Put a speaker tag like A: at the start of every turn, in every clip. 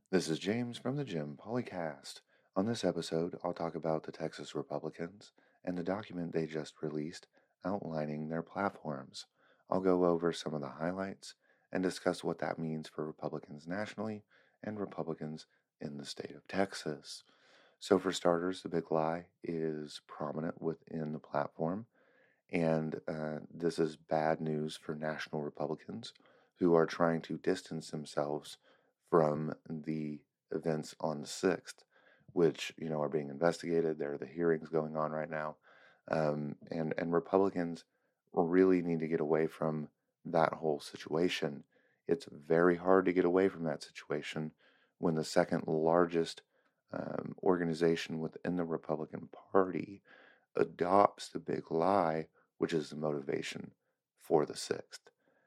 A: This is James from the Jim Polycast. On this episode, I'll talk about the Texas Republicans and the document they just released outlining their platforms. I'll go over some of the highlights and discuss what that means for Republicans nationally and Republicans in the state of Texas. So, for starters, the big lie is prominent within the platform, and this is bad news for national Republicans who are trying to distance themselves from the events on the 6th, which, are being investigated. There are the hearings going on right now. And Republicans really need to get away from that whole situation. It's very hard to get away from that situation when the second largest organization within the Republican Party adopts the big lie, which is the motivation for the 6th.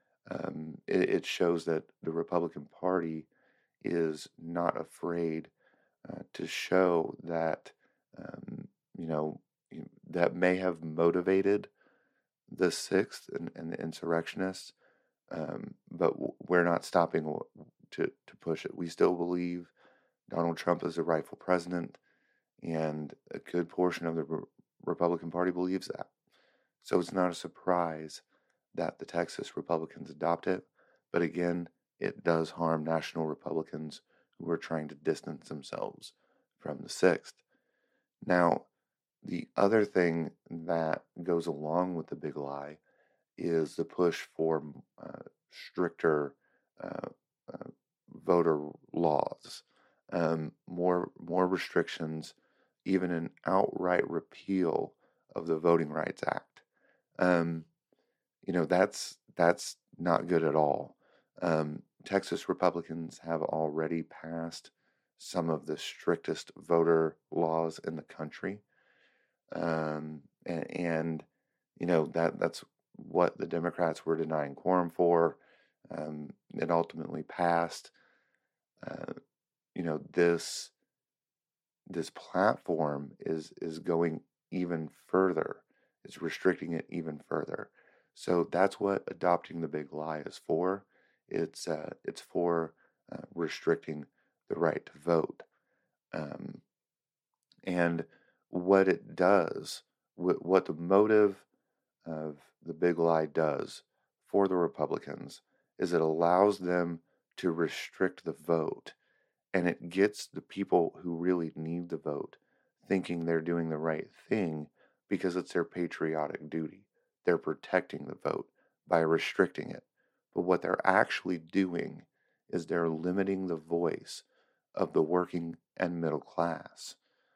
A: It shows that the Republican Party is not afraid to show that, um, you know, that may have motivated the 6th and the insurrectionists, but we're not stopping to push it. We still believe Donald Trump is the rightful president, and a good portion of the Republican Party believes that. So it's not a surprise that the Texas Republicans adopt it, but again, it does harm national Republicans who are trying to distance themselves from the 6th. Now, the other thing that goes along with the big lie is the push for stricter uh, uh, voter laws, more restrictions, even an outright repeal of the Voting Rights Act. Um, that's not good at all. Texas Republicans have already passed some of the strictest voter laws in the country, and that's what the Democrats were denying quorum for. It ultimately passed. Uh, this platform is going even further. It's restricting it even further. So that's what adopting the big lie is for. It's for restricting the right to vote. Um, and what it does, what the motive of the big lie does for the Republicans is it allows them to restrict the vote, and it gets the people who really need the vote thinking they're doing the right thing because it's their patriotic duty. They're protecting the vote by restricting it. But what they're actually doing is they're limiting the voice of the working and middle class.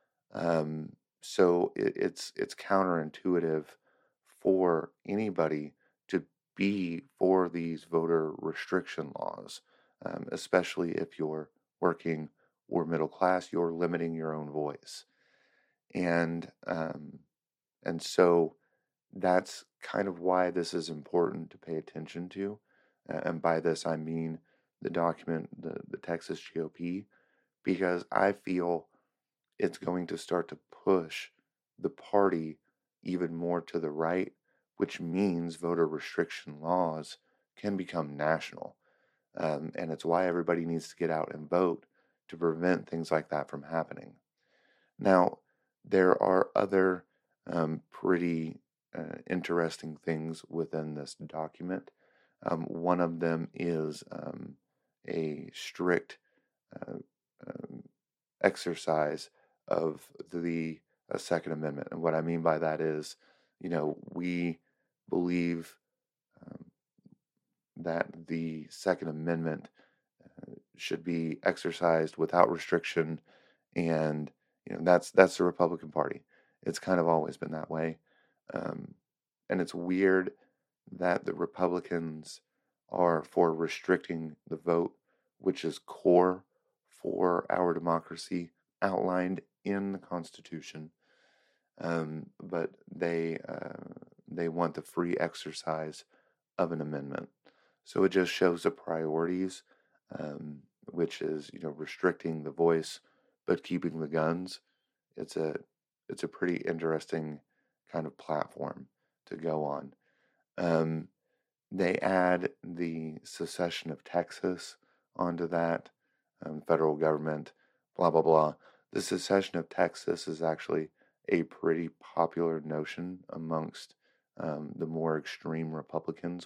A: So it's counterintuitive for anybody to be for these voter restriction laws, especially if you're working or middle class. You're limiting your own voice, and so that's kind of why this is important to pay attention to. And by this I mean the document, the Texas GOP, because I feel it's going to start to push the party even more to the right, which means voter restriction laws can become national. And it's why everybody needs to get out and vote to prevent things like that from happening. Now, there are other pretty interesting things within this document. One of them is a strict uh, um, exercise of the Second Amendment. And what I mean by that is, we believe um, that the Second Amendment should be exercised without restriction, and that's the Republican Party. It's kind of always been that way, um, and it's weird that the Republicans are for restricting the vote, which is core for our democracy outlined in the Constitution. But they want the free exercise of an amendment. So it just shows the priorities, which is restricting the voice but keeping the guns. It's a it's a pretty interesting kind of platform to go on. Um, they add the secession of Texas onto that. federal government, blah, blah, blah. The secession of Texas is actually a pretty popular notion amongst the more extreme Republicans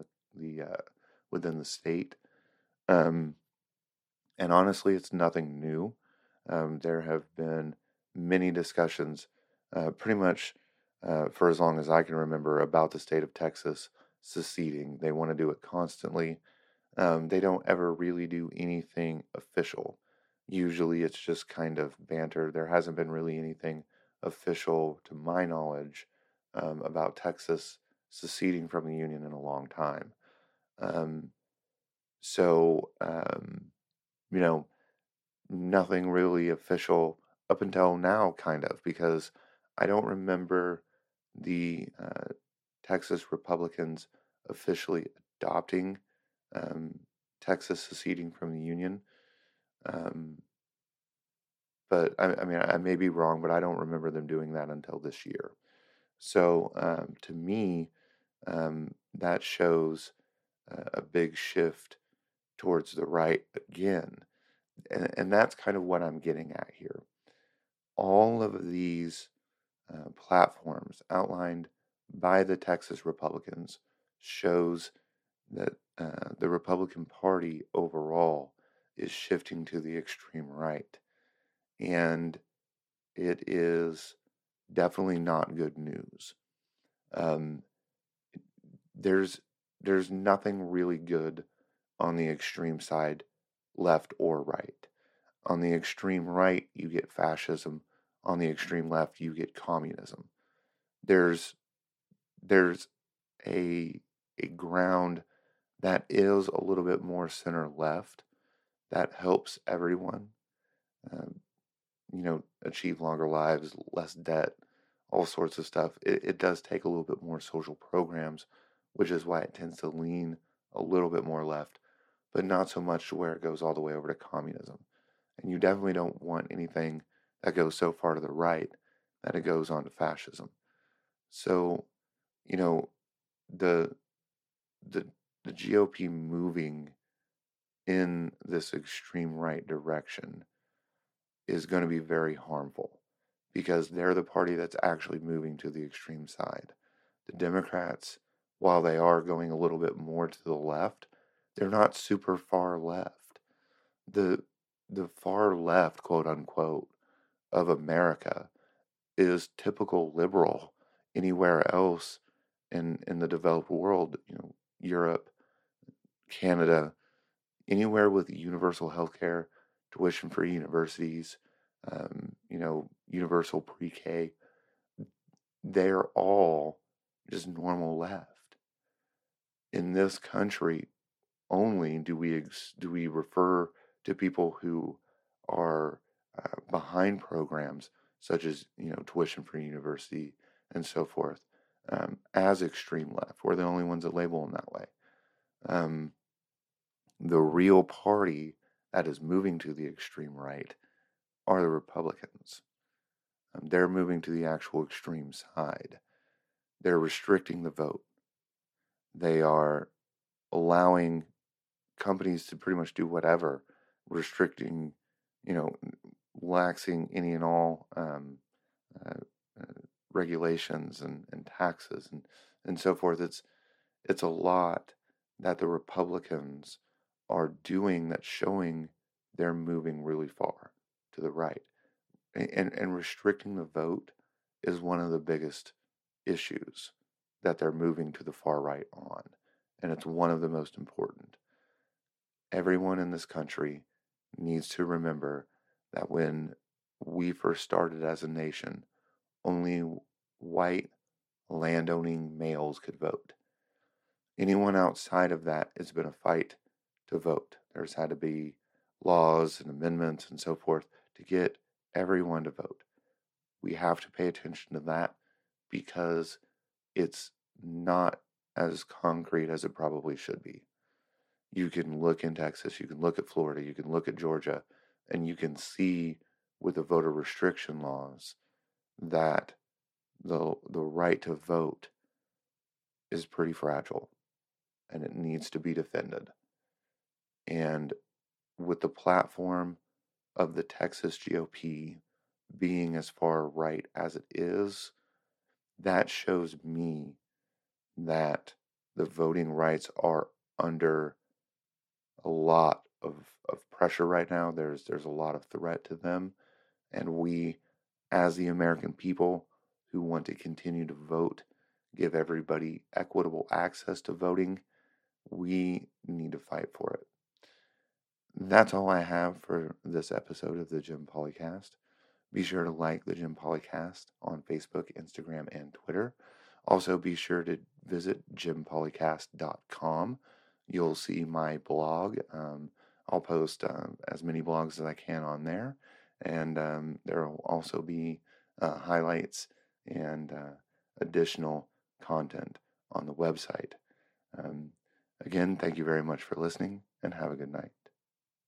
A: within the state. Um, and honestly, it's nothing new. There have been many discussions, pretty much for as long as I can remember, about the state of Texas seceding. They want to do it constantly. They don't ever really do anything official. Usually it's just kind of banter. There hasn't been really anything official, to my knowledge, about Texas seceding from the Union in a long time. Um, so, you know, nothing really official up until now, kind of, because I don't remember the Texas Republicans officially adopting um, Texas seceding from the Union. Um, but I mean, I may be wrong, but I don't remember them doing that until this year. So to me, that shows a big shift towards the right again. And that's kind of what I'm getting at here. All of these platforms outlined by the Texas Republicans shows that the Republican Party overall is shifting to the extreme right. And it is definitely not good news. Um, there's there's nothing really good on the extreme side, left or right. On the extreme right, you get fascism. On the extreme left, you get communism. There's there's a ground that is a little bit more center left that helps everyone, um, achieve longer lives, less debt, all sorts of stuff. It does take a little bit more social programs, which is why it tends to lean a little bit more left, but not so much to where it goes all the way over to communism. And you definitely don't want anything that goes so far to the right that it goes on to fascism. So, you know, the the the GOP moving in this extreme right direction is going to be very harmful because they're the party that's actually moving to the extreme side. The Democrats, while they are going a little bit more to the left, they're not super far left. The the far left, quote unquote, of America is typical liberal. Anywhere else in the developed world, Europe, Canada, anywhere with universal health care, tuition free universities, universal pre K, they're all just normal left. In this country, only do we refer to people who are behind programs such as tuition free university and so forth as extreme left. We're the only ones that label them that way. Um, the real party that is moving to the extreme right are the Republicans. They're moving to the actual extreme side. They're restricting the vote. They are allowing companies to pretty much do whatever, restricting, you know, laxing any and all uh, uh, regulations and taxes and so forth. It's a lot that the Republicans are doing that's showing they're moving really far to the right. And restricting the vote is one of the biggest issues that they're moving to the far right on. And it's one of the most important. Everyone in this country needs to remember that when we first started as a nation, only white landowning males could vote. Anyone outside of that, it's been a fight to vote. There's had to be laws and amendments and so forth to get everyone to vote. We have to pay attention to that because it's not as concrete as it probably should be. You can look in Texas, you can look at Florida, you can look at Georgia, and you can see with the voter restriction laws that the right to vote is pretty fragile and it needs to be defended. And with the platform of the Texas GOP being as far right as it is, that shows me that the voting rights are under a lot of pressure right now. There's a lot of threat to them. And we, as the American people who want to continue to vote, give everybody equitable access to voting, we need to fight for it. That's all I have for this episode of the Jim Polycast. Be sure to like the Jim Polycast on Facebook, Instagram, and Twitter. Also, be sure to visit jimpolycast.com. You'll see my blog. I'll post as many blogs as I can on there, and there will also be highlights and additional content on the website. Um, Again, thank you very much for listening, and have a good night.